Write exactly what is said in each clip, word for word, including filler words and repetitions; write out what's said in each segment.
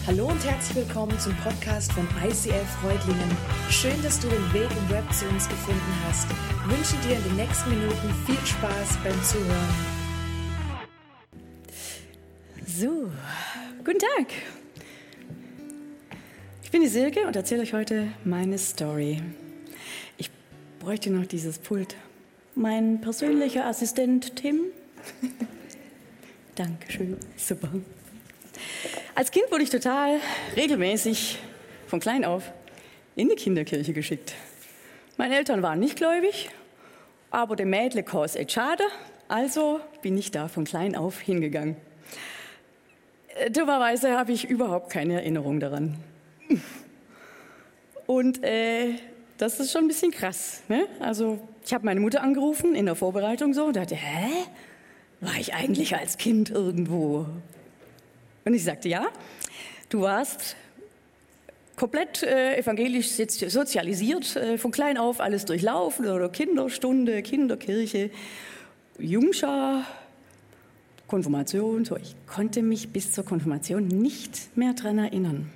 Hallo und herzlich willkommen zum Podcast von I C F Reutlingen. Schön, dass du den Weg im Web zu uns gefunden hast. Ich wünsche dir in den nächsten Minuten viel Spaß beim Zuhören. So, guten Tag. Ich bin die Silke und erzähle euch heute meine Story. Ich bräuchte noch dieses Pult. Mein persönlicher Assistent Tim. Dankeschön, super. Als Kind wurde ich total regelmäßig von klein auf in die Kinderkirche geschickt. Meine Eltern waren nicht gläubig, aber der Mädle kos et schade, also bin ich da von klein auf hingegangen. Dummerweise habe ich überhaupt keine Erinnerung daran. Und äh, das ist schon ein bisschen krass. Ne? Also ich habe meine Mutter angerufen in der Vorbereitung so und dachte, hä? War ich eigentlich als Kind irgendwo? Und ich sagte, ja, du warst komplett äh, evangelisch sozialisiert, äh, von klein auf alles durchlaufen, oder Kinderstunde, Kinderkirche, Jungschar, Konfirmation. So. Ich konnte mich bis zur Konfirmation nicht mehr daran erinnern.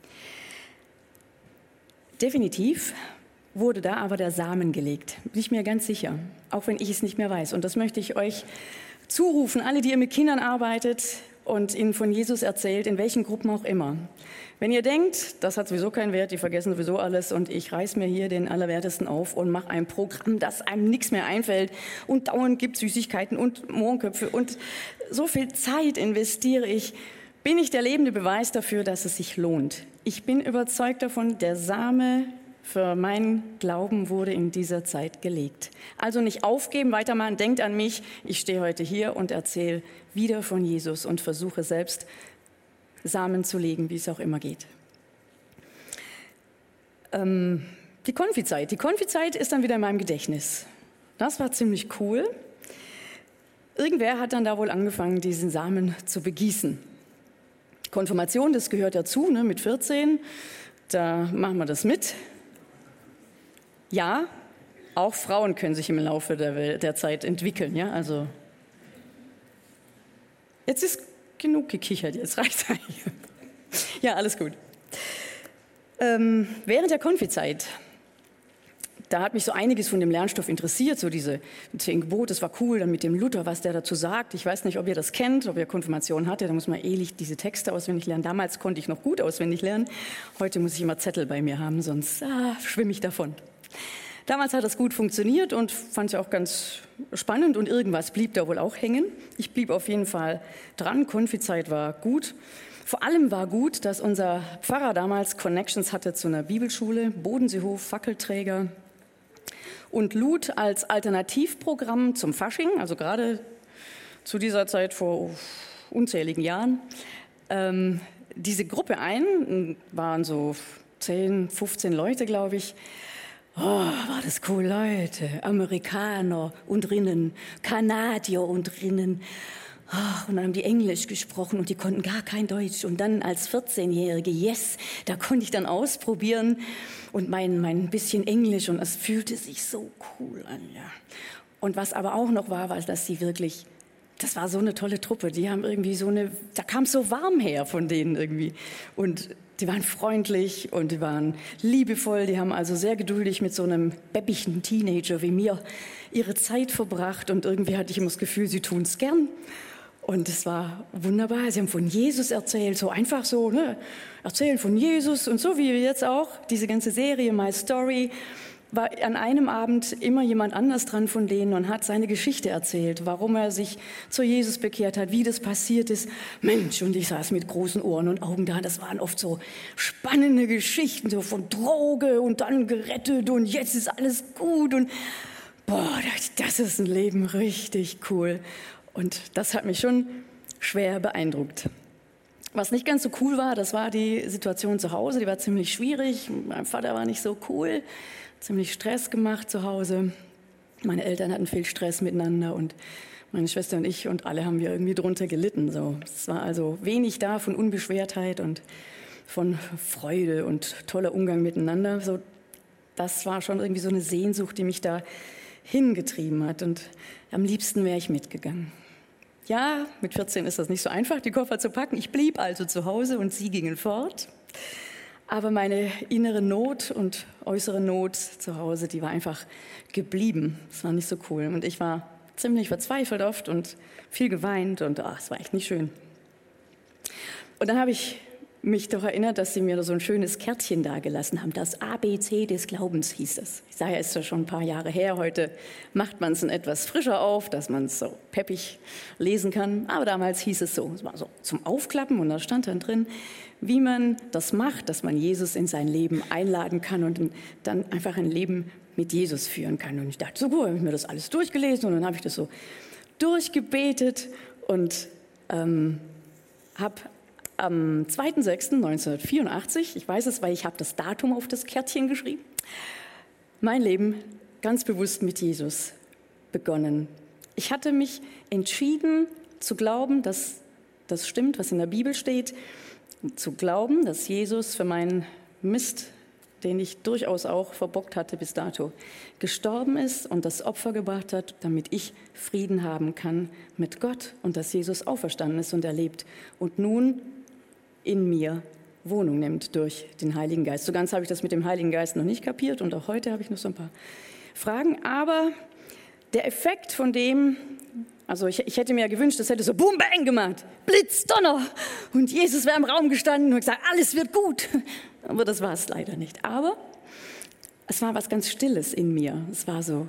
Definitiv wurde da aber der Samen gelegt, bin ich mir ganz sicher, auch wenn ich es nicht mehr weiß. Und das möchte ich euch zurufen, alle, die ihr mit Kindern arbeitet und ihnen von Jesus erzählt, in welchen Gruppen auch immer. Wenn ihr denkt, das hat sowieso keinen Wert, die vergessen sowieso alles und ich reiß mir hier den Allerwertesten auf und mache ein Programm, dass einem nichts mehr einfällt und dauernd gibt Süßigkeiten und Mohrenköpfe und so viel Zeit investiere ich, bin ich der lebende Beweis dafür, dass es sich lohnt. Ich bin überzeugt davon, der Same für meinen Glauben wurde in dieser Zeit gelegt. Also nicht aufgeben, weitermachen, denkt an mich. Ich stehe heute hier und erzähle wieder von Jesus und versuche selbst Samen zu legen, wie es auch immer geht. Ähm, die Konfizeit. Die Konfizeit ist dann wieder in meinem Gedächtnis. Das war ziemlich cool. Irgendwer hat dann da wohl angefangen, diesen Samen zu begießen. Konfirmation, das gehört dazu, ne, mit vierzehn. Da machen wir das mit. Ja, auch Frauen können sich im Laufe der, Welt, der Zeit entwickeln. Ja, also jetzt ist genug gekichert, jetzt reicht's eigentlich. Ja, alles gut. Ähm, während der Konfizeit, da hat mich so einiges von dem Lernstoff interessiert, so diese zehn Gebote, das war cool, dann mit dem Luther, was der dazu sagt. Ich weiß nicht, ob ihr das kennt, ob ihr Konfirmation hatte, da muss man ewig diese Texte auswendig lernen. Damals konnte ich noch gut auswendig lernen, heute muss ich immer Zettel bei mir haben, sonst ah, schwimme ich davon. Damals hat das gut funktioniert und fand es auch ganz spannend und irgendwas blieb da wohl auch hängen. Ich blieb auf jeden Fall dran, Konfizeit war gut. Vor allem war gut, dass unser Pfarrer damals Connections hatte zu einer Bibelschule, Bodenseehof, Fackelträger und lud als Alternativprogramm zum Fasching, also gerade zu dieser Zeit vor unzähligen Jahren, ähm, diese Gruppe ein, waren so zehn, fünfzehn Leute, glaube ich. Oh, war das cool, Leute. Amerikaner und Rinnen, Kanadier und Rinnen. Oh, und dann haben die Englisch gesprochen und die konnten gar kein Deutsch. Und dann als vierzehnjährige, yes, da konnte ich dann ausprobieren und mein, mein bisschen Englisch. Und es fühlte sich so cool an, ja. Und was aber auch noch war, war, dass sie wirklich, das war so eine tolle Truppe. Die haben irgendwie so eine, da kam es so warm her von denen irgendwie. Und die waren freundlich und die waren liebevoll. Die haben also sehr geduldig mit so einem bäbbigen Teenager wie mir ihre Zeit verbracht. Und irgendwie hatte ich immer das Gefühl, sie tun es gern. Und es war wunderbar. Sie haben von Jesus erzählt, so einfach so, ne? Erzählen von Jesus. Und so wie wir jetzt auch, diese ganze Serie My Story, war an einem Abend immer jemand anders dran von denen und hat seine Geschichte erzählt, warum er sich zu Jesus bekehrt hat, wie das passiert ist. Mensch, und ich saß mit großen Ohren und Augen da. Das waren oft so spannende Geschichten, so von Droge und dann gerettet und jetzt ist alles gut. Und boah, das ist ein Leben richtig cool. Und das hat mich schon schwer beeindruckt. Was nicht ganz so cool war, das war die Situation zu Hause. Die war ziemlich schwierig. Mein Vater war nicht so cool. Ziemlich Stress gemacht zu Hause. Meine Eltern hatten viel Stress miteinander und meine Schwester und ich und alle haben wir irgendwie drunter gelitten. So. Es war also wenig da von Unbeschwertheit und von Freude und toller Umgang miteinander. So, das war schon irgendwie so eine Sehnsucht, die mich da hingetrieben hat und am liebsten wäre ich mitgegangen. Ja, mit vierzehn ist das nicht so einfach, die Koffer zu packen. Ich blieb also zu Hause und sie gingen fort. Aber meine innere Not und äußere Not zu Hause, die war einfach geblieben. Das war nicht so cool. Und ich war ziemlich verzweifelt oft und viel geweint und ach, es war echt nicht schön. Und dann habe ich mich doch erinnert, dass sie mir so ein schönes Kärtchen dagelassen haben. Das A B C des Glaubens hieß es. Ich sage ja, ist ja schon ein paar Jahre her. Heute macht man es etwas frischer auf, dass man es so peppig lesen kann. Aber damals hieß es so, es war so zum Aufklappen und da stand dann drin, wie man das macht, dass man Jesus in sein Leben einladen kann und dann einfach ein Leben mit Jesus führen kann. Und ich dachte, so gut, habe ich mir das alles durchgelesen und dann habe ich das so durchgebetet und ähm, habe am zweiter sechster neunzehnhundertvierundachtzig, ich weiß es, weil ich habe das Datum auf das Kärtchen geschrieben, mein Leben ganz bewusst mit Jesus begonnen. Ich hatte mich entschieden zu glauben, dass das stimmt, was in der Bibel steht, zu glauben, dass Jesus für meinen Mist, den ich durchaus auch verbockt hatte bis dato, gestorben ist und das Opfer gebracht hat, damit ich Frieden haben kann mit Gott und dass Jesus auferstanden ist und er lebt und nun in mir Wohnung nimmt durch den Heiligen Geist. So ganz habe ich das mit dem Heiligen Geist noch nicht kapiert und auch heute habe ich noch so ein paar Fragen. Aber der Effekt von dem, also ich, ich hätte mir ja gewünscht, das hätte so Boom, Bang gemacht, Blitz, Donner und Jesus wäre im Raum gestanden und gesagt, alles wird gut. Aber das war es leider nicht. Aber es war was ganz Stilles in mir. Es war so,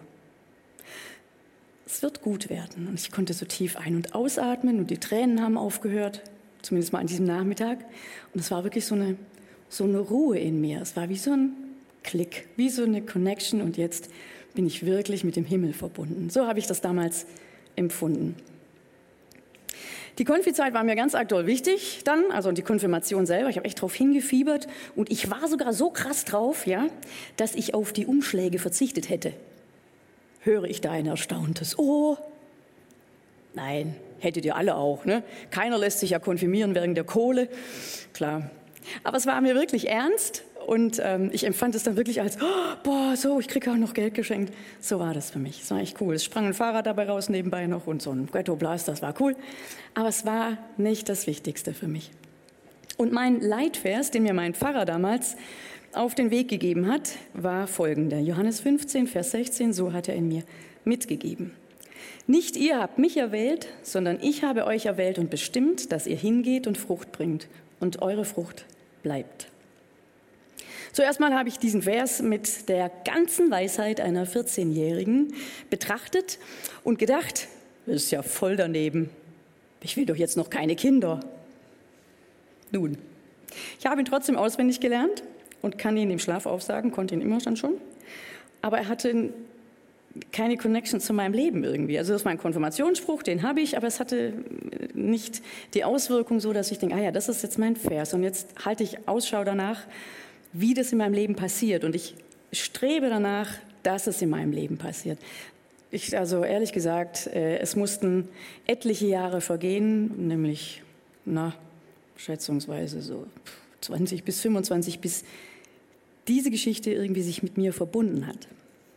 es wird gut werden. Und ich konnte so tief ein- und ausatmen und die Tränen haben aufgehört. Zumindest mal an diesem Nachmittag. Und es war wirklich so eine, so eine Ruhe in mir. Es war wie so ein Klick, wie so eine Connection. Und jetzt bin ich wirklich mit dem Himmel verbunden. So habe ich das damals empfunden. Die Konfizeit war mir ganz arg doll wichtig dann, also die Konfirmation selber. Ich habe echt drauf hingefiebert. Und ich war sogar so krass drauf, ja, dass ich auf die Umschläge verzichtet hätte. Höre ich da ein erstauntes Oh? Nein. Hättet ihr alle auch, ne? Keiner lässt sich ja konfirmieren wegen der Kohle, klar. Aber es war mir wirklich ernst und ähm, ich empfand es dann wirklich als, oh, boah, so, ich kriege auch noch Geld geschenkt. So war das für mich, es war echt cool. Es sprang ein Fahrrad dabei raus nebenbei noch und so ein Ghetto Blaster, das war cool. Aber es war nicht das Wichtigste für mich. Und mein Leitvers, den mir mein Pfarrer damals auf den Weg gegeben hat, war folgender. Johannes fünfzehn, Vers sechzehn, so hat er ihn mir mitgegeben. Nicht ihr habt mich erwählt, sondern ich habe euch erwählt und bestimmt, dass ihr hingeht und Frucht bringt und eure Frucht bleibt. Zuerst mal habe ich diesen Vers mit der ganzen Weisheit einer vierzehnjährigen betrachtet und gedacht, das ist ja voll daneben. Ich will doch jetzt noch keine Kinder. Nun, ich habe ihn trotzdem auswendig gelernt und kann ihn im Schlaf aufsagen, konnte ihn immer dann schon. Aber er hatte keine Connection zu meinem Leben irgendwie. Also das ist mein Konfirmationsspruch, den habe ich, aber es hatte nicht die Auswirkung so, dass ich denke, ah ja, das ist jetzt mein Vers und jetzt halte ich Ausschau danach, wie das in meinem Leben passiert und ich strebe danach, dass es in meinem Leben passiert. Ich, also ehrlich gesagt, es mussten etliche Jahre vergehen, nämlich, na, schätzungsweise so zwanzig bis fünfundzwanzig, bis diese Geschichte irgendwie sich mit mir verbunden hat.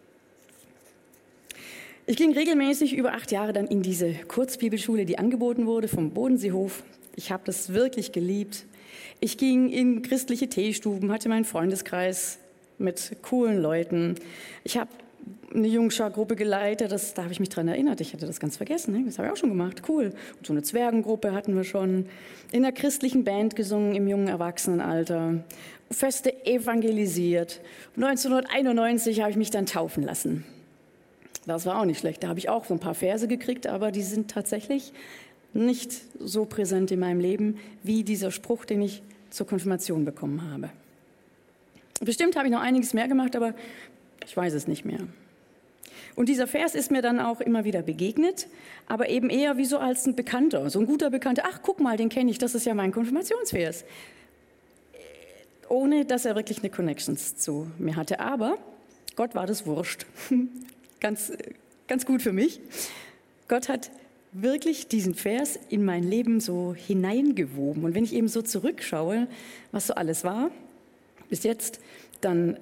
Ich ging regelmäßig über acht Jahre dann in diese Kurzbibelschule, die angeboten wurde vom Bodenseehof. Ich habe das wirklich geliebt. Ich ging in christliche Teestuben, hatte meinen Freundeskreis mit coolen Leuten. Ich habe eine Jungschar-Gruppe geleitet, das, da habe ich mich dran erinnert. Ich hatte das ganz vergessen, ne? Das habe ich auch schon gemacht, cool. Und so eine Zwergengruppe hatten wir schon. In einer christlichen Band gesungen im jungen Erwachsenenalter. Feste evangelisiert. neunzehnhunderteinundneunzig habe ich mich dann taufen lassen. Das war auch nicht schlecht. Da habe ich auch so ein paar Verse gekriegt, aber die sind tatsächlich nicht so präsent in meinem Leben wie dieser Spruch, den ich zur Konfirmation bekommen habe. Bestimmt habe ich noch einiges mehr gemacht, aber ich weiß es nicht mehr. Und dieser Vers ist mir dann auch immer wieder begegnet, aber eben eher wie so als ein Bekannter, so ein guter Bekannter. Ach, guck mal, den kenne ich, das ist ja mein Konfirmationsvers. Ohne, dass er wirklich eine Connection zu mir hatte. Aber Gott war das wurscht. Ganz, ganz gut für mich. Gott hat wirklich diesen Vers in mein Leben so hineingewoben. Und wenn ich eben so zurückschaue, was so alles war bis jetzt, dann ähm,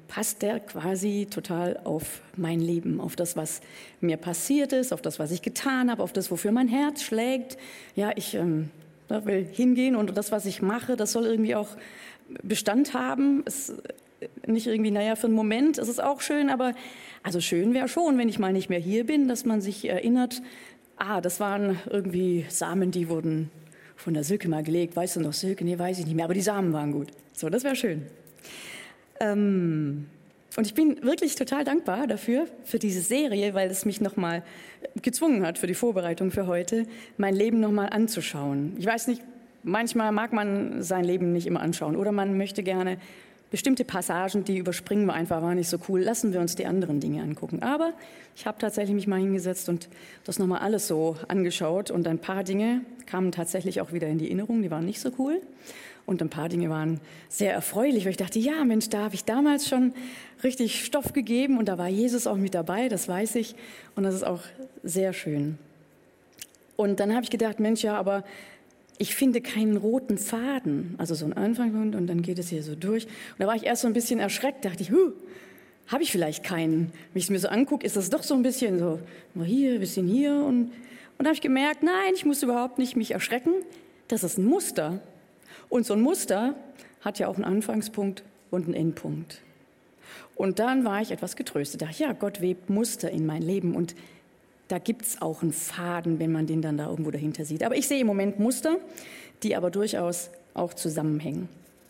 passt der quasi total auf mein Leben, auf das, was mir passiert ist, auf das, was ich getan habe, auf das, wofür mein Herz schlägt. Ja, ich ähm, will hingehen und das, was ich mache, das soll irgendwie auch Bestand haben. Es ist nicht irgendwie, naja, für einen Moment ist es auch schön, aber also schön wäre schon, wenn ich mal nicht mehr hier bin, dass man sich erinnert, ah, das waren irgendwie Samen, die wurden von der Silke mal gelegt. Weißt du noch, Silke? Nee, weiß ich nicht mehr, aber die Samen waren gut. So, das wäre schön. Ähm, und ich bin wirklich total dankbar dafür, für diese Serie, weil es mich nochmal gezwungen hat, für die Vorbereitung für heute, mein Leben nochmal anzuschauen. Ich weiß nicht, manchmal mag man sein Leben nicht immer anschauen oder man möchte gerne bestimmte Passagen, die überspringen wir einfach, war nicht so cool, lassen wir uns die anderen Dinge angucken. Aber ich habe tatsächlich mich mal hingesetzt und das nochmal alles so angeschaut und ein paar Dinge kamen tatsächlich auch wieder in die Erinnerung, die waren nicht so cool. Und ein paar Dinge waren sehr erfreulich, weil ich dachte, ja Mensch, da habe ich damals schon richtig Stoff gegeben und da war Jesus auch mit dabei, das weiß ich. Und das ist auch sehr schön. Und dann habe ich gedacht, Mensch, ja, aber ich finde keinen roten Faden. Also so ein Anfang und dann geht es hier so durch. Und da war ich erst so ein bisschen erschreckt, dachte ich, huh, habe ich vielleicht keinen. Wenn ich es mir so angucke, ist das doch so ein bisschen so, mal hier, ein bisschen hier. Und, und da habe ich gemerkt, nein, ich muss überhaupt nicht mich erschrecken. Das ist ein Muster. Und so ein Muster hat ja auch einen Anfangspunkt und einen Endpunkt. Und dann war ich etwas getröstet. Da dachte ich, ja, Gott webt Muster in mein Leben und da gibt es auch einen Faden, wenn man den dann da irgendwo dahinter sieht. Aber ich sehe im Moment Muster, die aber durchaus auch zusammenhängen.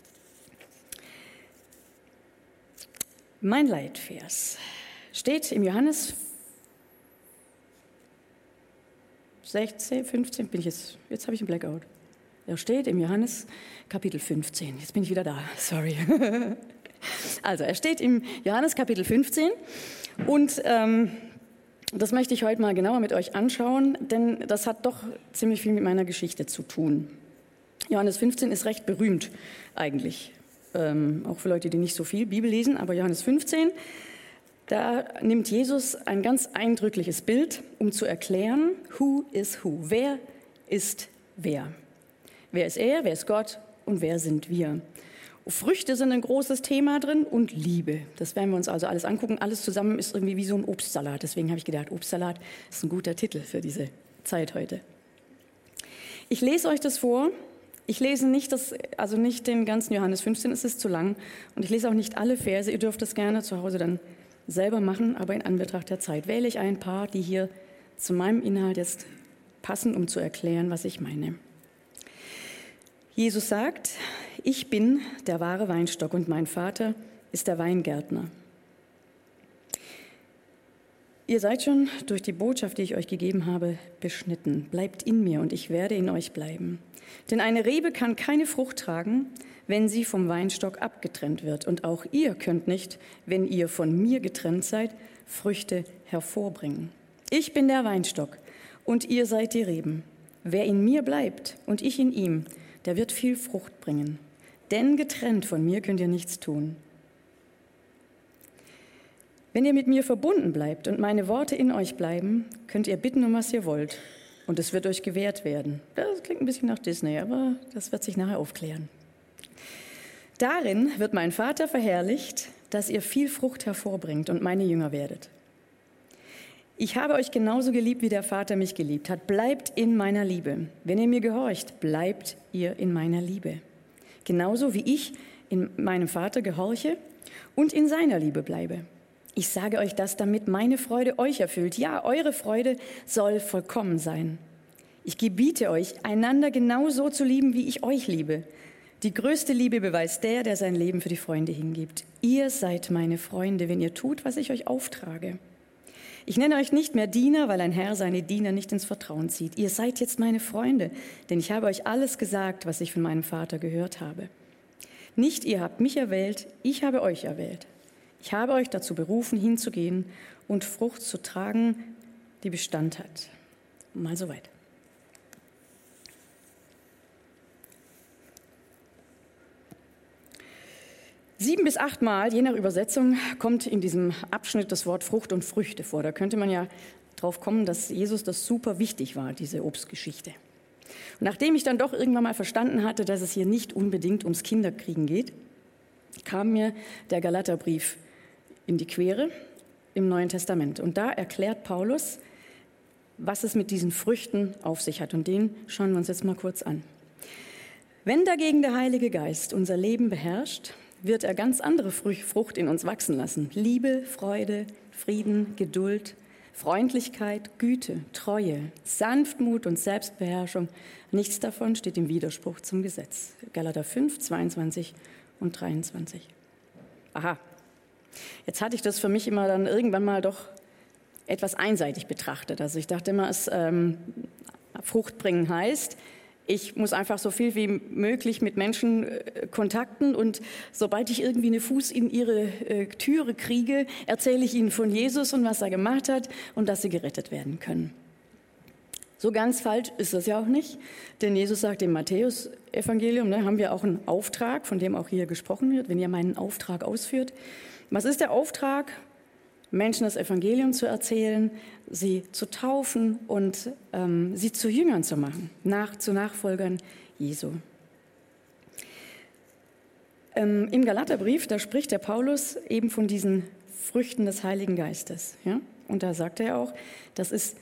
Mein Leitvers steht im Johannes sechzehn, fünfzehn, bin ich jetzt, jetzt habe ich einen Blackout. Er steht im Johannes Kapitel fünfzehn. Jetzt bin ich wieder da, sorry. Also, er steht im Johannes Kapitel fünfzehn und ähm, das möchte ich heute mal genauer mit euch anschauen, denn das hat doch ziemlich viel mit meiner Geschichte zu tun. Johannes fünfzehn ist recht berühmt eigentlich, ähm, auch für Leute, die nicht so viel Bibel lesen, aber Johannes fünfzehn, da nimmt Jesus ein ganz eindrückliches Bild, um zu erklären, who is who, wer ist wer. Wer ist er, wer ist Gott und wer sind wir? Früchte sind ein großes Thema drin und Liebe. Das werden wir uns also alles angucken. Alles zusammen ist irgendwie wie so ein Obstsalat. Deswegen habe ich gedacht, Obstsalat ist ein guter Titel für diese Zeit heute. Ich lese euch das vor. Ich lese nicht, das, also nicht den ganzen Johannes fünfzehn, es ist zu lang. Und ich lese auch nicht alle Verse. Ihr dürft das gerne zu Hause dann selber machen. Aber in Anbetracht der Zeit wähle ich ein paar, die hier zu meinem Inhalt jetzt passen, um zu erklären, was ich meine. Jesus sagt, ich bin der wahre Weinstock und mein Vater ist der Weingärtner. Ihr seid schon durch die Botschaft, die ich euch gegeben habe, beschnitten. Bleibt in mir und ich werde in euch bleiben. Denn eine Rebe kann keine Frucht tragen, wenn sie vom Weinstock abgetrennt wird. Und auch ihr könnt nicht, wenn ihr von mir getrennt seid, Früchte hervorbringen. Ich bin der Weinstock und ihr seid die Reben. Wer in mir bleibt und ich in ihm, der wird viel Frucht bringen. Denn getrennt von mir könnt ihr nichts tun. Wenn ihr mit mir verbunden bleibt und meine Worte in euch bleiben, könnt ihr bitten, um was ihr wollt. Und es wird euch gewährt werden. Das klingt ein bisschen nach Disney, aber das wird sich nachher aufklären. Darin wird mein Vater verherrlicht, dass ihr viel Frucht hervorbringt und meine Jünger werdet. Ich habe euch genauso geliebt, wie der Vater mich geliebt hat. Bleibt in meiner Liebe. Wenn ihr mir gehorcht, bleibt ihr in meiner Liebe. Genauso wie ich in meinem Vater gehorche und in seiner Liebe bleibe. Ich sage euch das, damit meine Freude euch erfüllt. Ja, eure Freude soll vollkommen sein. Ich gebiete euch, einander genauso zu lieben, wie ich euch liebe. Die größte Liebe beweist der, der sein Leben für die Freunde hingibt. Ihr seid meine Freunde, wenn ihr tut, was ich euch auftrage. Ich nenne euch nicht mehr Diener, weil ein Herr seine Diener nicht ins Vertrauen zieht. Ihr seid jetzt meine Freunde, denn ich habe euch alles gesagt, was ich von meinem Vater gehört habe. Nicht ihr habt mich erwählt, ich habe euch erwählt. Ich habe euch dazu berufen, hinzugehen und Frucht zu tragen, die Bestand hat. Mal so weit. Sieben bis achtmal, je nach Übersetzung, kommt in diesem Abschnitt das Wort Frucht und Früchte vor. Da könnte man ja drauf kommen, dass Jesus das super wichtig war, diese Obstgeschichte. Und nachdem ich dann doch irgendwann mal verstanden hatte, dass es hier nicht unbedingt ums Kinderkriegen geht, kam mir der Galaterbrief in die Quere im Neuen Testament. Und da erklärt Paulus, was es mit diesen Früchten auf sich hat. Und den schauen wir uns jetzt mal kurz an. Wenn dagegen der Heilige Geist unser Leben beherrscht, wird er ganz andere Frucht in uns wachsen lassen. Liebe, Freude, Frieden, Geduld, Freundlichkeit, Güte, Treue, Sanftmut und Selbstbeherrschung. Nichts davon steht im Widerspruch zum Gesetz. Galater fünf, zweiundzwanzig und dreiundzwanzig. Aha, jetzt hatte ich das für mich immer dann irgendwann mal doch etwas einseitig betrachtet. Also ich dachte immer, es ähm, Frucht bringen heißt, ich muss einfach so viel wie möglich mit Menschen äh, kontakten und sobald ich irgendwie einen Fuß in ihre äh, Türe kriege, erzähle ich ihnen von Jesus und was er gemacht hat und dass sie gerettet werden können. So ganz falsch ist das ja auch nicht, denn Jesus sagt im Matthäus-Evangelium, ne, haben wir auch einen Auftrag, von dem auch hier gesprochen wird, wenn ihr meinen Auftrag ausführt. Was ist der Auftrag? Menschen das Evangelium zu erzählen, sie zu taufen und ähm, sie zu Jüngern zu machen, nach, zu Nachfolgern Jesu. Ähm, Im Galaterbrief, da spricht der Paulus eben von diesen Früchten des Heiligen Geistes. Ja? Und da sagt er auch, das ist,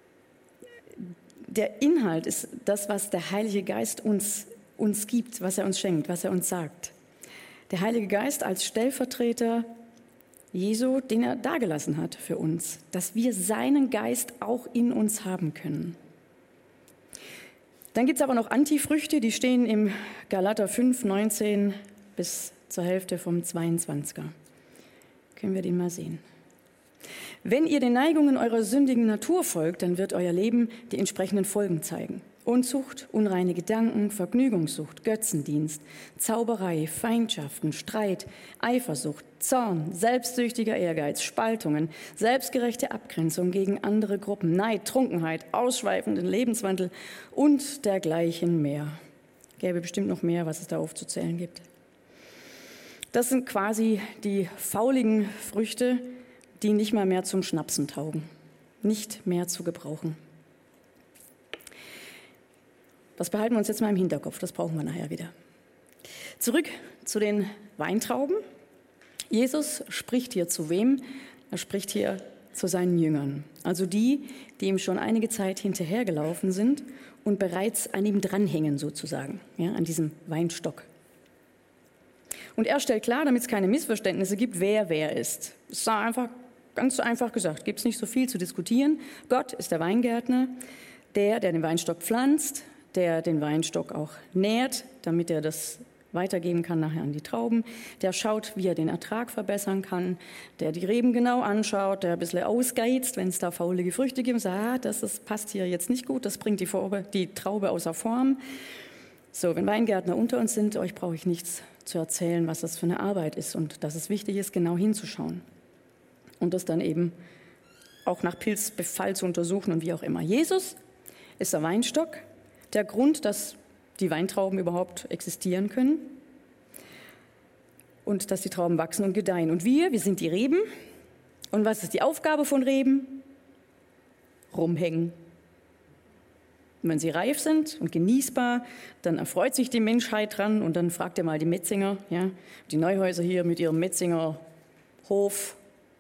der Inhalt ist das, was der Heilige Geist uns, uns gibt, was er uns schenkt, was er uns sagt. Der Heilige Geist als Stellvertreter Jesu, den er dagelassen hat für uns, dass wir seinen Geist auch in uns haben können. Dann gibt es aber noch Antifrüchte, die stehen im Galater fünf, neunzehn bis zur Hälfte vom zweiundzwanziger. Können wir den mal sehen. Wenn ihr den Neigungen eurer sündigen Natur folgt, dann wird euer Leben die entsprechenden Folgen zeigen. Unzucht, unreine Gedanken, Vergnügungssucht, Götzendienst, Zauberei, Feindschaften, Streit, Eifersucht, Zorn, selbstsüchtiger Ehrgeiz, Spaltungen, selbstgerechte Abgrenzung gegen andere Gruppen, Neid, Trunkenheit, ausschweifenden Lebenswandel und dergleichen mehr. Gäbe bestimmt noch mehr, was es da aufzuzählen gibt. Das sind quasi die fauligen Früchte, die nicht mal mehr zum Schnapsen taugen, nicht mehr zu gebrauchen. Das behalten wir uns jetzt mal im Hinterkopf, das brauchen wir nachher wieder. Zurück zu den Weintrauben. Jesus spricht hier zu wem? Er spricht hier zu seinen Jüngern, also die, die ihm schon einige Zeit hinterhergelaufen sind und bereits an ihm dranhängen sozusagen, ja, an diesem Weinstock. Und er stellt klar, damit es keine Missverständnisse gibt, wer wer ist. Es ist einfach, ganz einfach gesagt, gibt es nicht so viel zu diskutieren. Gott ist der Weingärtner, der, der den Weinstock pflanzt, der den Weinstock auch nährt, damit er das weitergeben kann nachher an die Trauben, der schaut, wie er den Ertrag verbessern kann, der die Reben genau anschaut, der ein bisschen ausgeizt, wenn es da faulige Früchte gibt, sagt, ah, das ist, passt hier jetzt nicht gut, das bringt die, Forbe, die Traube außer Form. So, wenn Weingärtner unter uns sind, euch brauche ich nichts zu erzählen, was das für eine Arbeit ist und dass es wichtig ist, genau hinzuschauen und das dann eben auch nach Pilzbefall zu untersuchen und wie auch immer. Jesus ist der Weinstock, der Grund, dass die Weintrauben überhaupt existieren können und dass die Trauben wachsen und gedeihen. Und wir, wir sind die Reben. Und was ist die Aufgabe von Reben? Rumhängen. Und wenn sie reif sind und genießbar, dann erfreut sich die Menschheit dran und dann fragt ihr mal die Metzinger, ja, die Neuhäuser hier mit ihrem Metzinger Hof.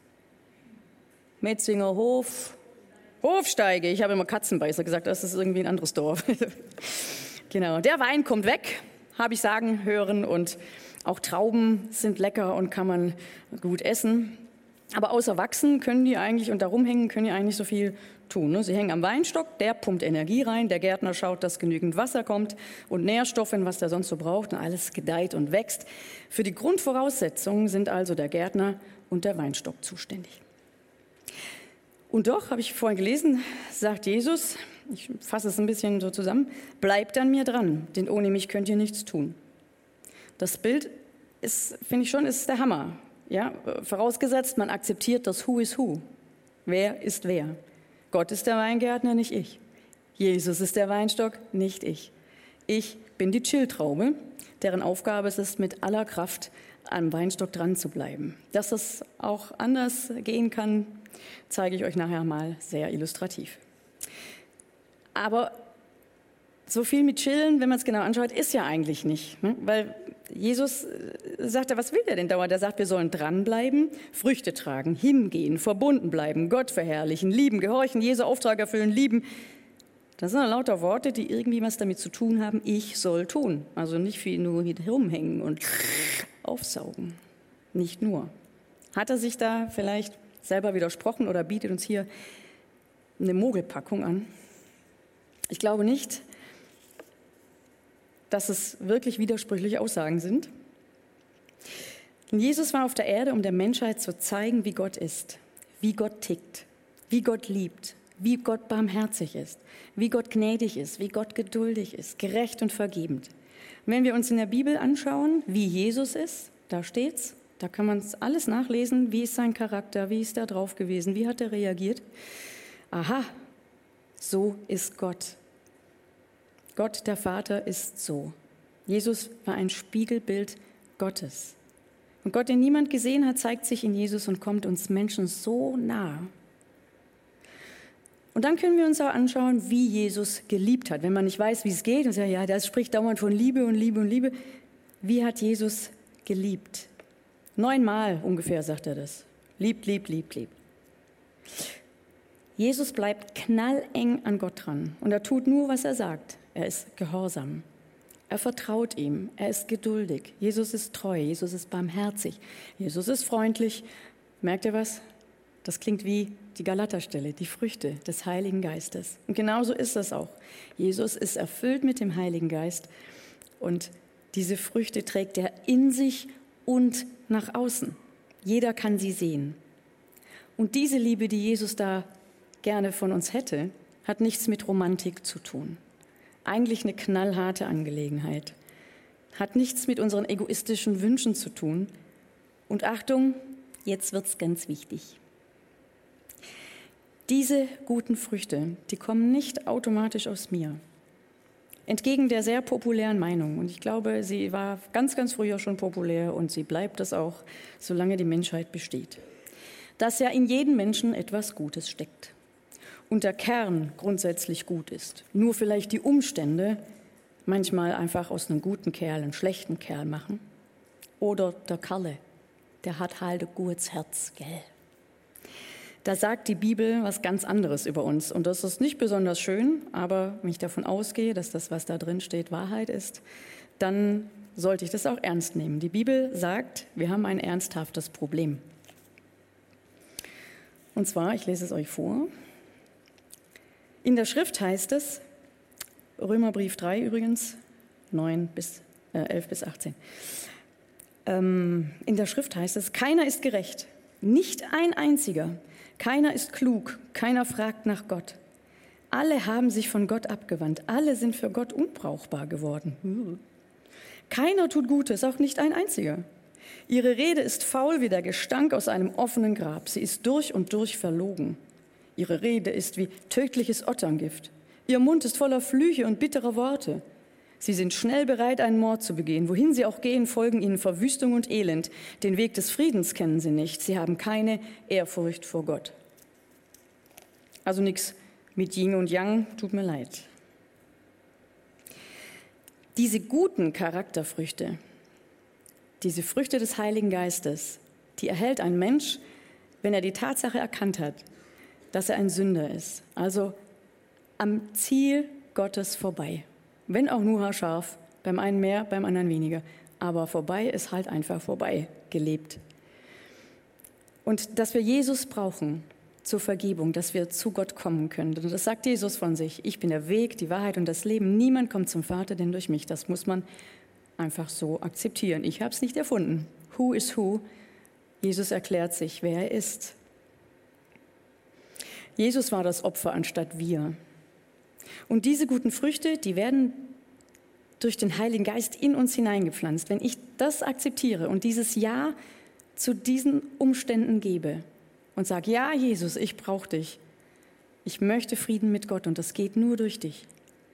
Metzinger Hof. Hofsteige, ich habe immer Katzenbeißer gesagt, das ist irgendwie ein anderes Dorf. Genau, der Wein kommt weg, habe ich sagen hören, und auch Trauben sind lecker und kann man gut essen. Aber außer wachsen können die eigentlich und da rumhängen können die eigentlich so viel tun. Ne? Sie hängen am Weinstock, der pumpt Energie rein, der Gärtner schaut, dass genügend Wasser kommt und Nährstoffe, was der sonst so braucht, und alles gedeiht und wächst. Für die Grundvoraussetzungen sind also der Gärtner und der Weinstock zuständig. Und doch, habe ich vorhin gelesen, sagt Jesus, ich fasse es ein bisschen so zusammen, bleibt an mir dran, denn ohne mich könnt ihr nichts tun. Das Bild ist, finde ich schon, ist der Hammer. Ja? Vorausgesetzt, man akzeptiert das Who is Who. Wer ist wer? Gott ist der Weingärtner, nicht ich. Jesus ist der Weinstock, nicht ich. Ich bin die Chilltraube, deren Aufgabe es ist, mit aller Kraft am Weinstock dran zu bleiben. Dass das auch anders gehen kann, zeige ich euch nachher mal sehr illustrativ. Aber so viel mit Chillen, wenn man es genau anschaut, ist ja eigentlich nicht. Ne? Weil Jesus sagt, was will er denn dauernd? Er sagt, wir sollen dranbleiben, Früchte tragen, hingehen, verbunden bleiben, Gott verherrlichen, lieben, gehorchen, Jesu Auftrag erfüllen, lieben. Das sind lauter Worte, die irgendwie was damit zu tun haben, ich soll tun. Also nicht viel nur hier rumhängen und aufsaugen. Nicht nur. Hat er sich da vielleicht selber widersprochen oder bietet uns hier eine Mogelpackung an? Ich glaube nicht, dass es wirklich widersprüchliche Aussagen sind. Jesus war auf der Erde, um der Menschheit zu zeigen, wie Gott ist, wie Gott tickt, wie Gott liebt, wie Gott barmherzig ist, wie Gott gnädig ist, wie Gott geduldig ist, gerecht und vergebend. Und wenn wir uns in der Bibel anschauen, wie Jesus ist, da steht's, da kann man alles nachlesen, wie ist sein Charakter, wie ist er drauf gewesen, wie hat er reagiert. Aha, so ist Gott. Gott, der Vater, ist so. Jesus war ein Spiegelbild Gottes. Und Gott, den niemand gesehen hat, zeigt sich in Jesus und kommt uns Menschen so nah. Und dann können wir uns auch anschauen, wie Jesus geliebt hat. Wenn man nicht weiß, wie es geht, und sagt, ja, das spricht dauernd von Liebe und Liebe und Liebe. Wie hat Jesus geliebt? Neunmal ungefähr sagt er das. Liebt, liebt, liebt, liebt. Jesus bleibt knalleng an Gott dran und er tut nur, was er sagt. Er ist gehorsam. Er vertraut ihm. Er ist geduldig. Jesus ist treu. Jesus ist barmherzig. Jesus ist freundlich. Merkt ihr was? Das klingt wie die Galaterstelle, die Früchte des Heiligen Geistes. Und genauso ist das auch. Jesus ist erfüllt mit dem Heiligen Geist und diese Früchte trägt er in sich und nach außen. Jeder kann sie sehen. Und diese Liebe, die Jesus da gerne von uns hätte, hat nichts mit Romantik zu tun. Eigentlich eine knallharte Angelegenheit. Hat nichts mit unseren egoistischen Wünschen zu tun. Und Achtung, jetzt wird's ganz wichtig. Diese guten Früchte, die kommen nicht automatisch aus mir. Entgegen der sehr populären Meinung, und ich glaube, sie war ganz, ganz früher schon populär und sie bleibt es auch, solange die Menschheit besteht, dass ja in jedem Menschen etwas Gutes steckt und der Kern grundsätzlich gut ist. Nur vielleicht die Umstände manchmal einfach aus einem guten Kerl einen schlechten Kerl machen. Oder der Kalle, der hat halt ein gutes Herz, gell? Da sagt die Bibel was ganz anderes über uns. Und das ist nicht besonders schön, aber wenn ich davon ausgehe, dass das, was da drin steht, Wahrheit ist, dann sollte ich das auch ernst nehmen. Die Bibel sagt, wir haben ein ernsthaftes Problem. Und zwar, ich lese es euch vor, in der Schrift heißt es, Römerbrief drei übrigens, neun bis, äh, elf bis achtzehn, ähm, in der Schrift heißt es, keiner ist gerecht, nicht ein einziger. Keiner ist klug, keiner fragt nach Gott. Alle haben sich von Gott abgewandt, alle sind für Gott unbrauchbar geworden. Keiner tut Gutes, auch nicht ein einziger. Ihre Rede ist faul wie der Gestank aus einem offenen Grab. Sie ist durch und durch verlogen. Ihre Rede ist wie tödliches Otterngift. Ihr Mund ist voller Flüche und bitterer Worte. Sie sind schnell bereit, einen Mord zu begehen. Wohin sie auch gehen, folgen ihnen Verwüstung und Elend. Den Weg des Friedens kennen sie nicht. Sie haben keine Ehrfurcht vor Gott. Also nichts mit Yin und Yang, tut mir leid. Diese guten Charakterfrüchte, diese Früchte des Heiligen Geistes, die erhält ein Mensch, wenn er die Tatsache erkannt hat, dass er ein Sünder ist. Also am Ziel Gottes vorbei. Wenn auch nur haarscharf, beim einen mehr, beim anderen weniger. Aber vorbei ist halt einfach vorbei gelebt. Und dass wir Jesus brauchen zur Vergebung, dass wir zu Gott kommen können. Und das sagt Jesus von sich. Ich bin der Weg, die Wahrheit und das Leben. Niemand kommt zum Vater, denn durch mich. Das muss man einfach so akzeptieren. Ich habe es nicht erfunden. Who is who? Jesus erklärt sich, wer er ist. Jesus war das Opfer anstatt wir. Und diese guten Früchte, die werden durch den Heiligen Geist in uns hineingepflanzt. Wenn ich das akzeptiere und dieses Ja zu diesen Umständen gebe und sage, ja, Jesus, ich brauche dich. Ich möchte Frieden mit Gott und das geht nur durch dich.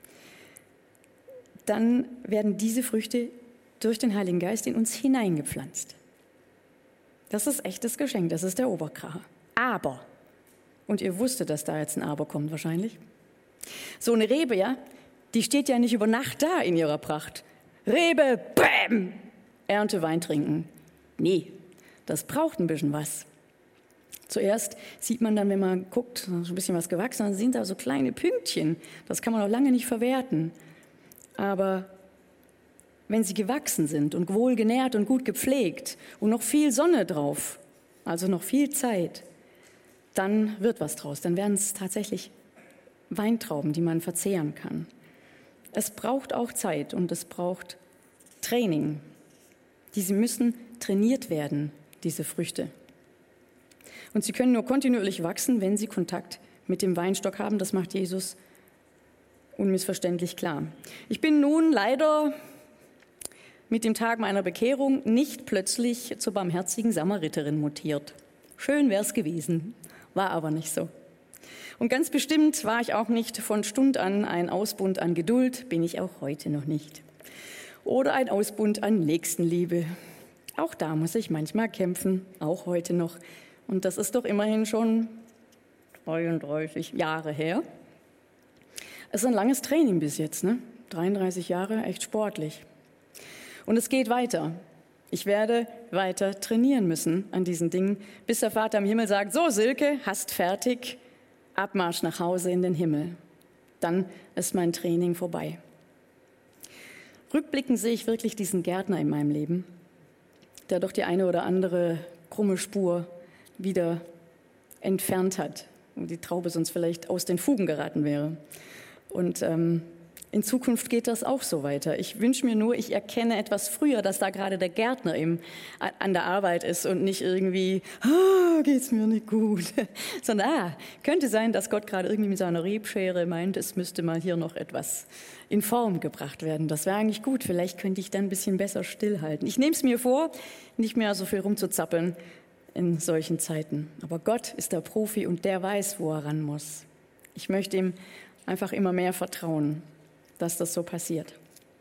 Dann werden diese Früchte durch den Heiligen Geist in uns hineingepflanzt. Das ist echtes Geschenk, das ist der Oberkracher. Aber, und ihr wusstet, dass da jetzt ein Aber kommt wahrscheinlich, so eine Rebe, ja, die steht ja nicht über Nacht da in ihrer Pracht. Rebe, bäm, Ernte, Wein trinken. Nee, das braucht ein bisschen was. Zuerst sieht man dann, wenn man guckt, so ein bisschen was gewachsen, dann sind da so kleine Pünktchen. Das kann man auch lange nicht verwerten. Aber wenn sie gewachsen sind und wohl genährt und gut gepflegt und noch viel Sonne drauf, also noch viel Zeit, dann wird was draus. Dann werden es tatsächlich Weintrauben, die man verzehren kann. Es braucht auch Zeit und es braucht Training. Diese müssen trainiert werden, diese Früchte. Und sie können nur kontinuierlich wachsen, wenn sie Kontakt mit dem Weinstock haben. Das macht Jesus unmissverständlich klar. Ich bin nun leider mit dem Tag meiner Bekehrung nicht plötzlich zur barmherzigen Samariterin mutiert. Schön wär's gewesen, war aber nicht so. Und ganz bestimmt war ich auch nicht von Stund an ein Ausbund an Geduld, bin ich auch heute noch nicht. Oder ein Ausbund an Nächstenliebe. Auch da muss ich manchmal kämpfen, auch heute noch. Und das ist doch immerhin schon dreiunddreißig Jahre her. Es ist ein langes Training bis jetzt, ne? dreiunddreißig Jahre, echt sportlich. Und es geht weiter. Ich werde weiter trainieren müssen an diesen Dingen, bis der Vater im Himmel sagt, so Silke, hast fertig, Abmarsch nach Hause in den Himmel. Dann ist mein Training vorbei. Rückblickend sehe ich wirklich diesen Gärtner in meinem Leben, der doch die eine oder andere krumme Spur wieder entfernt hat, wo die Traube sonst vielleicht aus den Fugen geraten wäre. Und ähm, in Zukunft geht das auch so weiter. Ich wünsche mir nur, ich erkenne etwas früher, dass da gerade der Gärtner im, an der Arbeit ist und nicht irgendwie, ah, geht's mir nicht gut, sondern ah, könnte sein, dass Gott gerade irgendwie mit seiner Rebschere meint, es müsste mal hier noch etwas in Form gebracht werden. Das wäre eigentlich gut, vielleicht könnte ich dann ein bisschen besser stillhalten. Ich nehme es mir vor, nicht mehr so viel rumzuzappeln in solchen Zeiten. Aber Gott ist der Profi und der weiß, wo er ran muss. Ich möchte ihm einfach immer mehr vertrauen, dass das so passiert.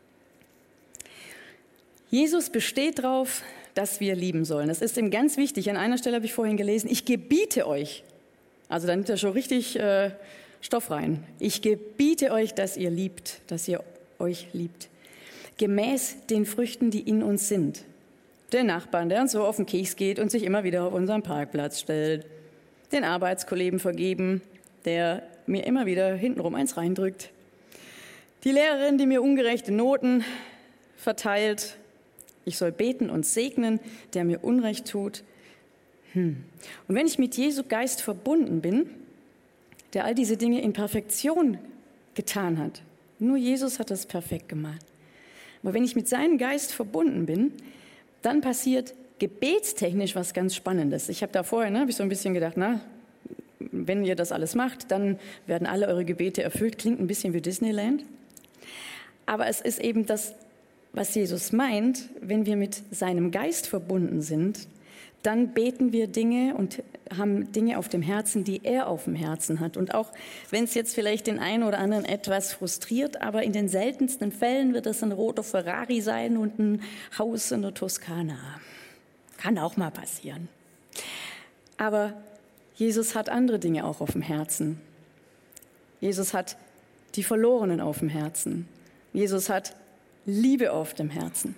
Jesus besteht darauf, dass wir lieben sollen. Das ist ihm ganz wichtig. An einer Stelle habe ich vorhin gelesen, ich gebiete euch. Also da nimmt er schon richtig äh, Stoff rein. Ich gebiete euch, dass ihr liebt, dass ihr euch liebt. Gemäß den Früchten, die in uns sind. Den Nachbarn, der uns so auf den Keks geht und sich immer wieder auf unseren Parkplatz stellt. Den Arbeitskollegen vergeben, der mir immer wieder hintenrum eins reindrückt. Die Lehrerin, die mir ungerechte Noten verteilt. Ich soll beten und segnen, der mir Unrecht tut. Hm. Und wenn ich mit Jesu Geist verbunden bin, der all diese Dinge in Perfektion getan hat, nur Jesus hat das perfekt gemacht. Aber wenn ich mit seinem Geist verbunden bin, dann passiert gebetstechnisch was ganz Spannendes. Ich habe da vorher, ne, habe ich so ein bisschen gedacht, na, wenn ihr das alles macht, dann werden alle eure Gebete erfüllt. Klingt ein bisschen wie Disneyland. Aber es ist eben das, was Jesus meint, wenn wir mit seinem Geist verbunden sind, dann beten wir Dinge und haben Dinge auf dem Herzen, die er auf dem Herzen hat. Und auch wenn es jetzt vielleicht den einen oder anderen etwas frustriert, aber in den seltensten Fällen wird es ein roter Ferrari sein und ein Haus in der Toskana. Kann auch mal passieren. Aber Jesus hat andere Dinge auch auf dem Herzen. Jesus hat die Verlorenen auf dem Herzen. Jesus hat Liebe auf dem Herzen.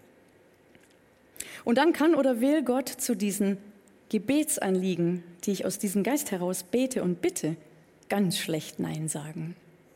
Und dann kann oder will Gott zu diesen Gebetsanliegen, die ich aus diesem Geist heraus bete und bitte, ganz schlecht Nein sagen.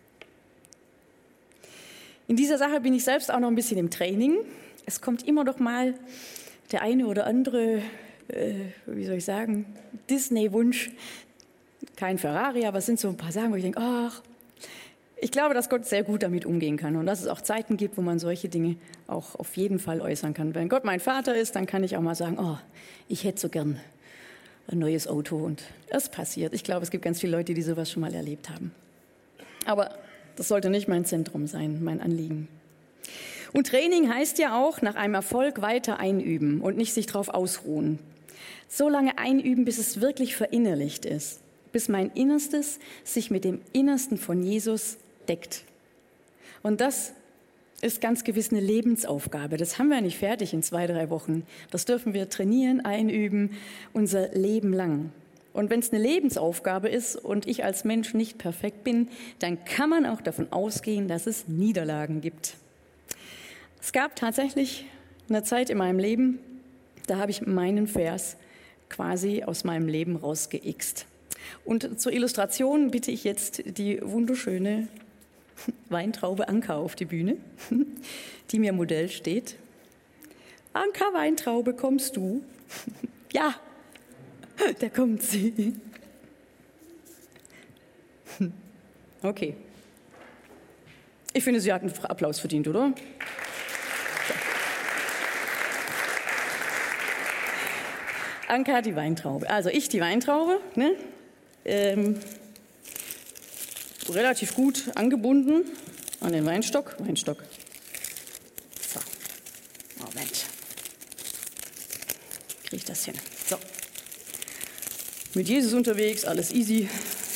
In dieser Sache bin ich selbst auch noch ein bisschen im Training. Es kommt immer noch mal der eine oder andere, äh, wie soll ich sagen, Disney-Wunsch. Kein Ferrari, aber es sind so ein paar Sachen, wo ich denke, ach, ich glaube, dass Gott sehr gut damit umgehen kann und dass es auch Zeiten gibt, wo man solche Dinge auch auf jeden Fall äußern kann. Wenn Gott mein Vater ist, dann kann ich auch mal sagen, oh, ich hätte so gern ein neues Auto und es passiert. Ich glaube, es gibt ganz viele Leute, die sowas schon mal erlebt haben. Aber das sollte nicht mein Zentrum sein, mein Anliegen. Und Training heißt ja auch, nach einem Erfolg weiter einüben und nicht sich darauf ausruhen. So lange einüben, bis es wirklich verinnerlicht ist, bis mein Innerstes sich mit dem Innersten von Jesus deckt. Und das ist ganz gewiss eine Lebensaufgabe. Das haben wir nicht fertig in zwei, drei Wochen. Das dürfen wir trainieren, einüben, unser Leben lang. Und wenn es eine Lebensaufgabe ist und ich als Mensch nicht perfekt bin, dann kann man auch davon ausgehen, dass es Niederlagen gibt. Es gab tatsächlich eine Zeit in meinem Leben, da habe ich meinen Vers quasi aus meinem Leben rausgeixt. Und zur Illustration bitte ich jetzt die wunderschöne Weintraube Anka auf die Bühne, die mir Modell steht. Anka Weintraube, kommst du? Ja, da kommt sie. Okay. Ich finde, sie hat einen Applaus verdient, oder? Anka, die Weintraube. Also ich, die Weintraube, ne? ähm, relativ gut angebunden an den Weinstock. Weinstock. So, Moment. Kriege ich das hin? So. Mit Jesus unterwegs, alles easy.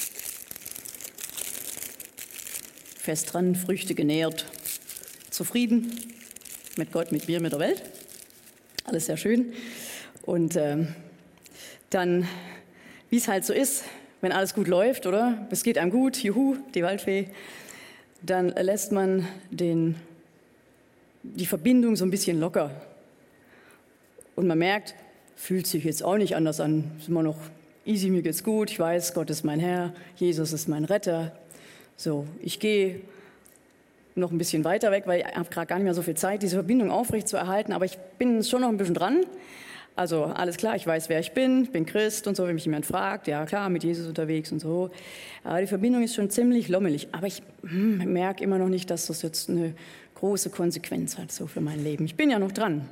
Fest dran, Früchte genährt, zufrieden mit Gott, mit mir, mit der Welt. Alles sehr schön. Und ähm, dann, wie es halt so ist, wenn alles gut läuft, oder? Es geht einem gut, juhu, die Waldfee. Dann lässt man den, die Verbindung so ein bisschen locker. Und man merkt, fühlt sich jetzt auch nicht anders an. Ist immer noch easy, mir geht's gut. Ich weiß, Gott ist mein Herr, Jesus ist mein Retter. So, ich gehe noch ein bisschen weiter weg, weil ich habe gerade gar nicht mehr so viel Zeit, diese Verbindung aufrecht zu erhalten. Aber ich bin schon noch ein bisschen dran. Also alles klar, ich weiß, wer ich bin, ich bin Christ und so, wenn mich jemand fragt, ja klar, mit Jesus unterwegs und so. Aber die Verbindung ist schon ziemlich lommelig. Aber ich hm, merke immer noch nicht, dass das jetzt eine große Konsequenz hat so für mein Leben. Ich bin ja noch dran.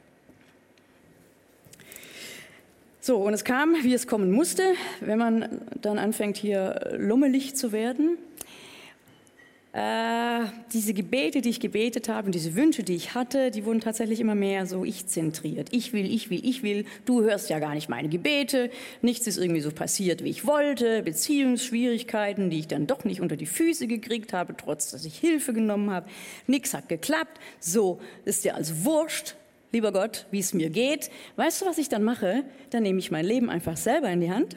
So, und es kam, wie es kommen musste, wenn man dann anfängt, hier lommelig zu werden. Äh, diese Gebete, die ich gebetet habe und diese Wünsche, die ich hatte, die wurden tatsächlich immer mehr so ich-zentriert. Ich will, ich will, ich will. Du hörst ja gar nicht meine Gebete. Nichts ist irgendwie so passiert, wie ich wollte. Beziehungsschwierigkeiten, die ich dann doch nicht unter die Füße gekriegt habe, trotz dass ich Hilfe genommen habe. Nichts hat geklappt. So, ist dir also wurscht, lieber Gott, wie es mir geht. Weißt du, was ich dann mache? Dann nehme ich mein Leben einfach selber in die Hand.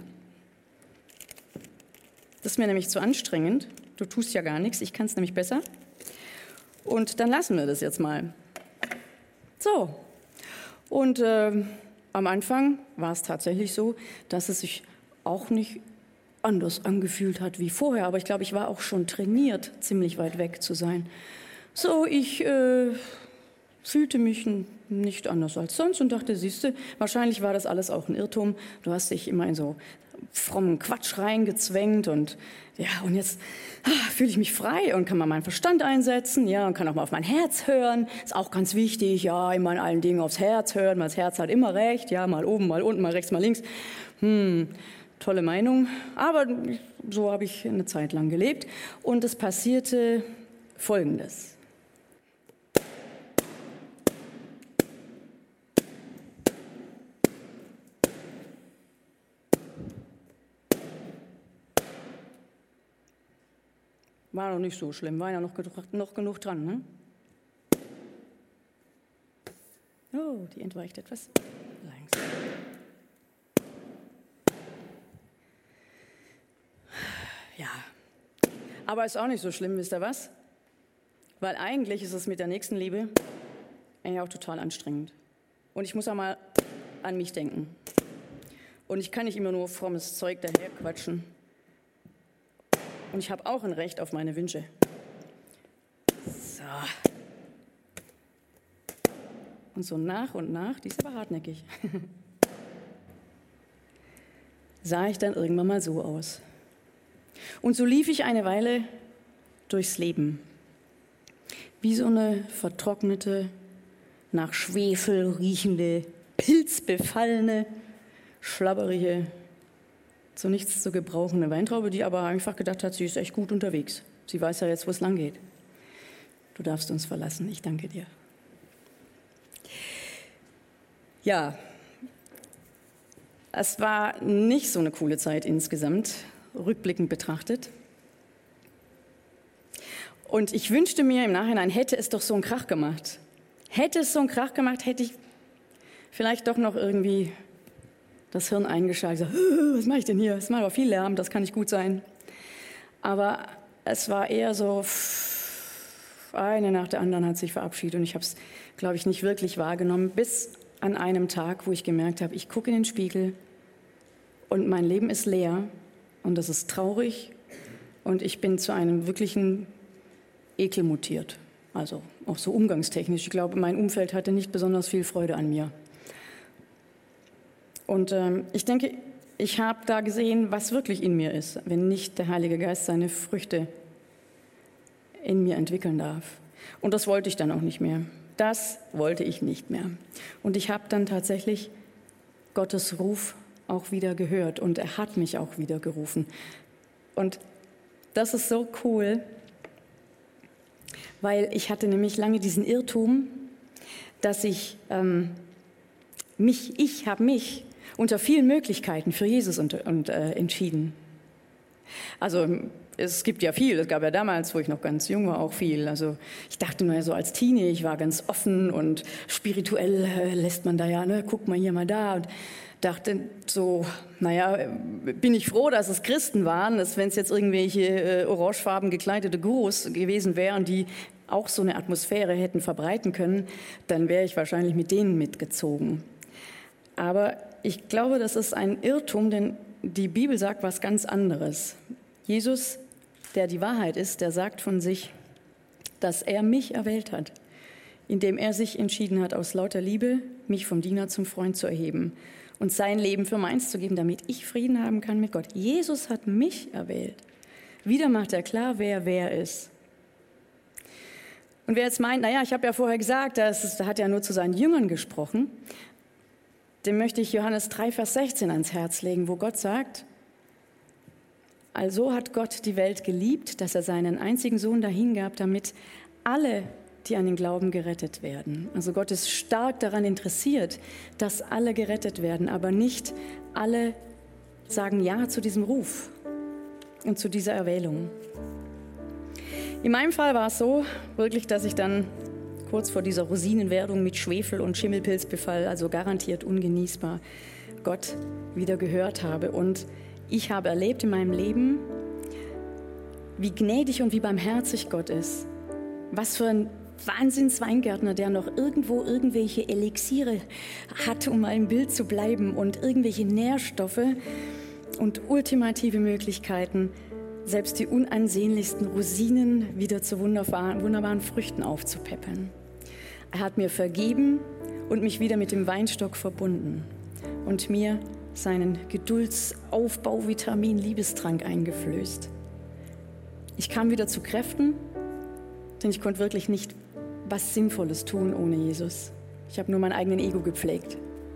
Das ist mir nämlich zu anstrengend. Du tust ja gar nichts, ich kann es nämlich besser. Und dann lassen wir das jetzt mal. So. Und äh, am Anfang war es tatsächlich so, dass es sich auch nicht anders angefühlt hat wie vorher. Aber ich glaube, ich war auch schon trainiert, ziemlich weit weg zu sein. So, ich äh, fühlte mich nicht anders als sonst und dachte, siehste, wahrscheinlich war das alles auch ein Irrtum. Du hast dich immer in so frommen Quatsch reingezwängt und ja, und jetzt ah, fühle ich mich frei und kann mal meinen Verstand einsetzen, ja, und kann auch mal auf mein Herz hören. Ist auch ganz wichtig, ja, immer in allen Dingen aufs Herz hören, weil das Herz hat immer recht, ja, mal oben, mal unten, mal rechts, mal links. Hm, tolle Meinung, aber so habe ich eine Zeit lang gelebt und es passierte Folgendes. War noch nicht so schlimm, war ja noch, noch genug dran, ne? Oh, die entweicht etwas langsam. Ja, aber ist auch nicht so schlimm, wisst ihr was? Weil eigentlich ist es mit der Nächstenliebe eigentlich auch total anstrengend. Und ich muss auch mal an mich denken. Und ich kann nicht immer nur frommes Zeug daherquatschen. Und ich habe auch ein Recht auf meine Wünsche. So. Und so nach und nach, die ist aber hartnäckig, sah ich dann irgendwann mal so aus. Und so lief ich eine Weile durchs Leben. Wie so eine vertrocknete, nach Schwefel riechende, pilzbefallene, schlabberige, zu nichts zu gebrauchende Weintraube, die aber einfach gedacht hat, sie ist echt gut unterwegs. Sie weiß ja jetzt, wo es lang geht. Du darfst uns verlassen, ich danke dir. Ja, es war nicht so eine coole Zeit insgesamt, rückblickend betrachtet. Und ich wünschte mir im Nachhinein, hätte es doch so einen Krach gemacht. Hätte es so einen Krach gemacht, hätte ich vielleicht doch noch irgendwie das Hirn eingeschaltet, so, was mache ich denn hier? Es macht aber viel Lärm, das kann nicht gut sein. Aber es war eher so, eine nach der anderen hat sich verabschiedet und ich habe es, glaube ich, nicht wirklich wahrgenommen, bis an einem Tag, wo ich gemerkt habe, ich gucke in den Spiegel und mein Leben ist leer und das ist traurig und ich bin zu einem wirklichen Ekel mutiert. Also auch so umgangstechnisch. Ich glaube, mein Umfeld hatte nicht besonders viel Freude an mir. Und ähm, ich denke, ich habe da gesehen, was wirklich in mir ist, wenn nicht der Heilige Geist seine Früchte in mir entwickeln darf. Und das wollte ich dann auch nicht mehr. Das wollte ich nicht mehr. Und ich habe dann tatsächlich Gottes Ruf auch wieder gehört und er hat mich auch wieder gerufen. Und das ist so cool, weil ich hatte nämlich lange diesen Irrtum, dass ich ähm, mich, ich habe mich unter vielen Möglichkeiten für Jesus und, und, äh, entschieden. Also es gibt ja viel, es gab ja damals, wo ich noch ganz jung war, auch viel. Also ich dachte nur so als Teenie, ich war ganz offen und spirituell äh, lässt man da ja, ne, guck mal hier, mal da. Und dachte so, naja, bin ich froh, dass es Christen waren, dass wenn es jetzt irgendwelche äh, orangefarben gekleidete Gurus gewesen wären, die auch so eine Atmosphäre hätten verbreiten können, dann wäre ich wahrscheinlich mit denen mitgezogen. Aber ich glaube, das ist ein Irrtum, denn die Bibel sagt was ganz anderes. Jesus, der die Wahrheit ist, der sagt von sich, dass er mich erwählt hat, indem er sich entschieden hat, aus lauter Liebe mich vom Diener zum Freund zu erheben und sein Leben für meins zu geben, damit ich Frieden haben kann mit Gott. Jesus hat mich erwählt. Wieder macht er klar, wer wer ist. Und wer jetzt meint, naja, ich habe ja vorher gesagt, das hat ja nur zu seinen Jüngern gesprochen, dem möchte ich Johannes drei, Vers sechzehn ans Herz legen, wo Gott sagt, also hat Gott die Welt geliebt, dass er seinen einzigen Sohn dahingab, damit alle, die an den Glauben gerettet werden. Also Gott ist stark daran interessiert, dass alle gerettet werden, aber nicht alle sagen Ja zu diesem Ruf und zu dieser Erwählung. In meinem Fall war es so, wirklich, dass ich dann kurz vor dieser Rosinenwerdung mit Schwefel und Schimmelpilzbefall, also garantiert ungenießbar, Gott wieder gehört habe. Und ich habe erlebt in meinem Leben, wie gnädig und wie barmherzig Gott ist. Was für ein Wahnsinns-Weingärtner, der noch irgendwo irgendwelche Elixiere hat, um mal im Bild zu bleiben, und irgendwelche Nährstoffe und ultimative Möglichkeiten, selbst die unansehnlichsten Rosinen wieder zu wunderbaren, wunderbaren Früchten aufzupäppeln. Er hat mir vergeben und mich wieder mit dem Weinstock verbunden und mir seinen Geduldsaufbau-Vitamin-Liebestrank eingeflößt. Ich kam wieder zu Kräften, denn ich konnte wirklich nicht was Sinnvolles tun ohne Jesus. Ich habe nur mein eigenes Ego gepflegt.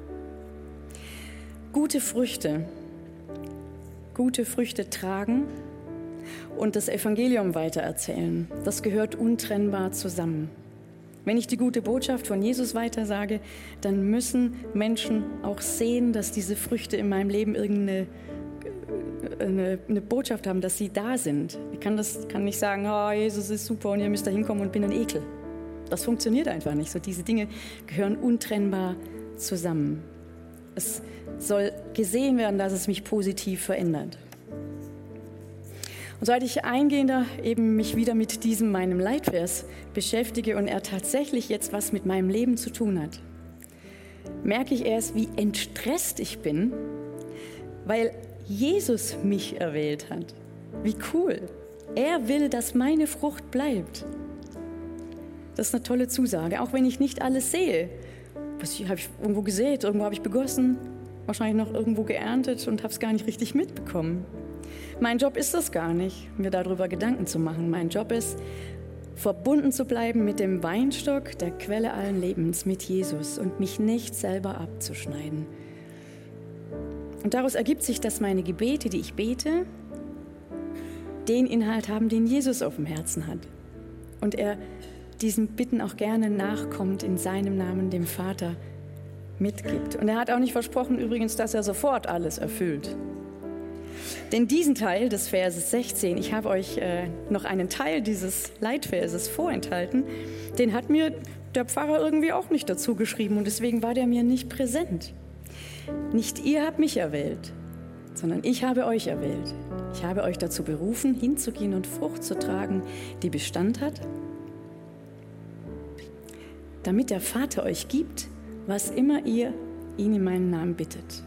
Gute Früchte, gute Früchte tragen und das Evangelium weitererzählen, das gehört untrennbar zusammen. Wenn ich die gute Botschaft von Jesus weitersage, dann müssen Menschen auch sehen, dass diese Früchte in meinem Leben irgendeine eine, eine Botschaft haben, dass sie da sind. Ich kann, das, kann nicht sagen, oh, Jesus ist super und ihr müsst da hinkommen und bin ein Ekel. Das funktioniert einfach nicht so. Diese Dinge gehören untrennbar zusammen. Es soll gesehen werden, dass es mich positiv verändert. Und seit ich eingehender eben mich wieder mit diesem meinem Leitvers beschäftige und er tatsächlich jetzt was mit meinem Leben zu tun hat, merke ich erst, wie entstresst ich bin, weil Jesus mich erwählt hat. Wie cool. Er will, dass meine Frucht bleibt. Das ist eine tolle Zusage, auch wenn ich nicht alles sehe. Was habe ich irgendwo gesät, irgendwo habe ich begossen, wahrscheinlich noch irgendwo geerntet und habe es gar nicht richtig mitbekommen. Mein Job ist das gar nicht, mir darüber Gedanken zu machen. Mein Job ist, verbunden zu bleiben mit dem Weinstock der Quelle allen Lebens, mit Jesus und mich nicht selber abzuschneiden. Und daraus ergibt sich, dass meine Gebete, die ich bete, den Inhalt haben, den Jesus auf dem Herzen hat. Und er diesen Bitten auch gerne nachkommt, in seinem Namen dem Vater mitgibt. Und er hat auch nicht versprochen übrigens, dass er sofort alles erfüllt. Denn diesen Teil des Verses sechzehn, ich habe euch äh, noch einen Teil dieses Leitverses vorenthalten, den hat mir der Pfarrer irgendwie auch nicht dazu geschrieben und deswegen war der mir nicht präsent. Nicht ihr habt mich erwählt, sondern ich habe euch erwählt. Ich habe euch dazu berufen, hinzugehen und Frucht zu tragen, die Bestand hat damit der Vater euch gibt, was immer ihr ihn in meinem Namen bittet.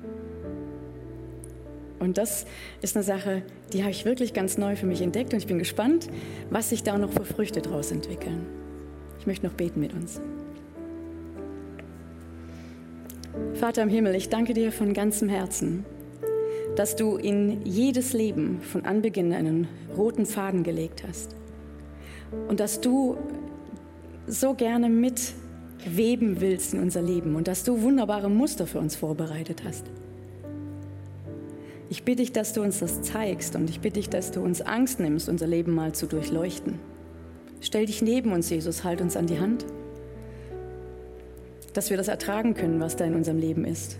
Und das ist eine Sache, die habe ich wirklich ganz neu für mich entdeckt und ich bin gespannt, was sich da noch für Früchte daraus entwickeln. Ich möchte noch beten mit uns. Vater im Himmel, ich danke dir von ganzem Herzen, dass du in jedes Leben von Anbeginn einen roten Faden gelegt hast und dass du so gerne mitweben willst in unser Leben und dass du wunderbare Muster für uns vorbereitet hast. Ich bitte dich, dass du uns das zeigst und ich bitte dich, dass du uns Angst nimmst, unser Leben mal zu durchleuchten. Stell dich neben uns, Jesus, halt uns an die Hand, dass wir das ertragen können, was da in unserem Leben ist.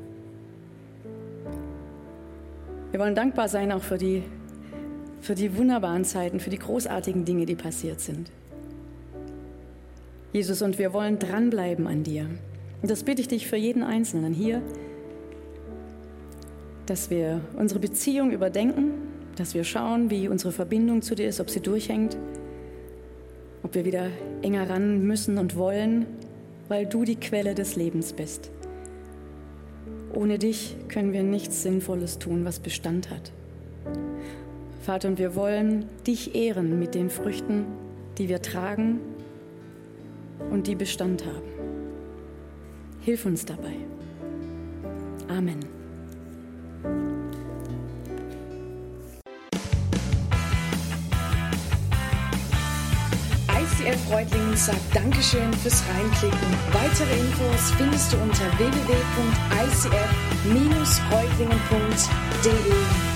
Wir wollen dankbar sein auch für die, für die wunderbaren Zeiten, für die großartigen Dinge, die passiert sind. Jesus, und wir wollen dranbleiben an dir. Und das bitte ich dich für jeden Einzelnen hier, dass wir unsere Beziehung überdenken, dass wir schauen, wie unsere Verbindung zu dir ist, ob sie durchhängt, ob wir wieder enger ran müssen und wollen, weil du die Quelle des Lebens bist. Ohne dich können wir nichts Sinnvolles tun, was Bestand hat. Vater, und wir wollen dich ehren mit den Früchten, die wir tragen und die Bestand haben. Hilf uns dabei. Amen. I C F Reutlingen sagt Dankeschön fürs Reinklicken. Weitere Infos findest du unter w w w punkt i c f Bindestrich reutlingen punkt d e.